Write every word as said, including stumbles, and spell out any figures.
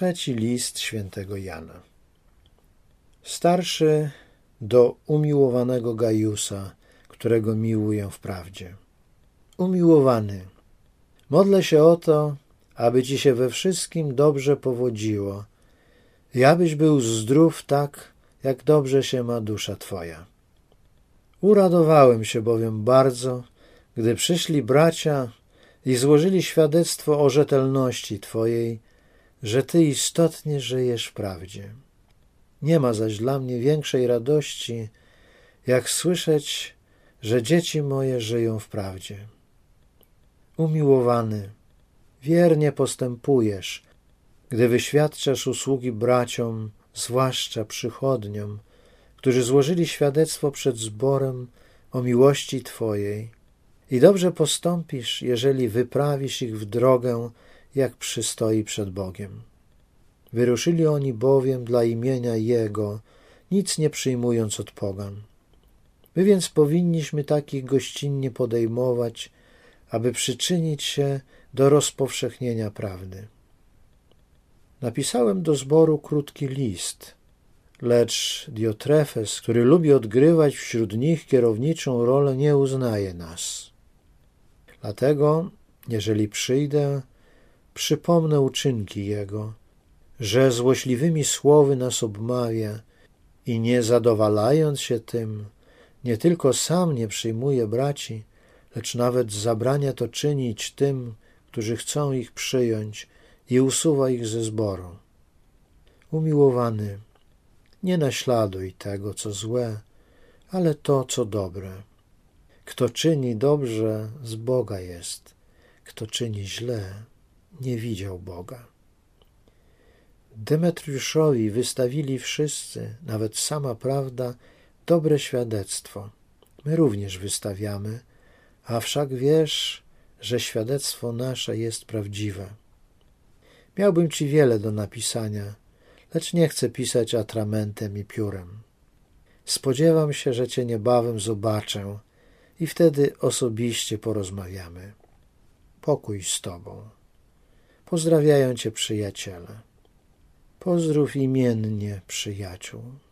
Trzeci list świętego Jana. Starszy do umiłowanego Gajusa, którego miłuję wprawdzie. Umiłowany, modlę się o to, aby ci się we wszystkim dobrze powodziło i abyś był zdrów tak, jak dobrze się ma dusza twoja. Uradowałem się bowiem bardzo, gdy przyszli bracia i złożyli świadectwo o rzetelności twojej, że ty istotnie żyjesz w prawdzie. Nie ma zaś dla mnie większej radości, jak słyszeć, że dzieci moje żyją w prawdzie. Umiłowany, wiernie postępujesz, gdy wyświadczasz usługi braciom, zwłaszcza przychodniom, którzy złożyli świadectwo przed zborem o miłości twojej, i dobrze postąpisz, jeżeli wyprawisz ich w drogę, jak przystoi przed Bogiem. Wyruszyli oni bowiem dla imienia Jego, nic nie przyjmując od pogan. My więc powinniśmy takich gościnnie podejmować, aby przyczynić się do rozpowszechnienia prawdy. Napisałem do zboru krótki list, lecz Diotrefes, który lubi odgrywać wśród nich kierowniczą rolę, nie uznaje nas. Dlatego, jeżeli przyjdę, przypomnę uczynki jego, że złośliwymi słowy nas obmawia i nie zadowalając się tym, nie tylko sam nie przyjmuje braci, lecz nawet zabrania to czynić tym, którzy chcą ich przyjąć, i usuwa ich ze zboru. Umiłowany, nie naśladuj tego, co złe, ale to, co dobre. Kto czyni dobrze, z Boga jest. Kto czyni źle, nie widział Boga. Demetriuszowi wystawili wszyscy, nawet sama prawda, dobre świadectwo. My również wystawiamy, a wszak wiesz, że świadectwo nasze jest prawdziwe. Miałbym ci wiele do napisania, lecz nie chcę pisać atramentem i piórem. Spodziewam się, że cię niebawem zobaczę i wtedy osobiście porozmawiamy. Pokój z tobą. Pozdrawiają cię przyjaciele. Pozdrów imiennie przyjaciół.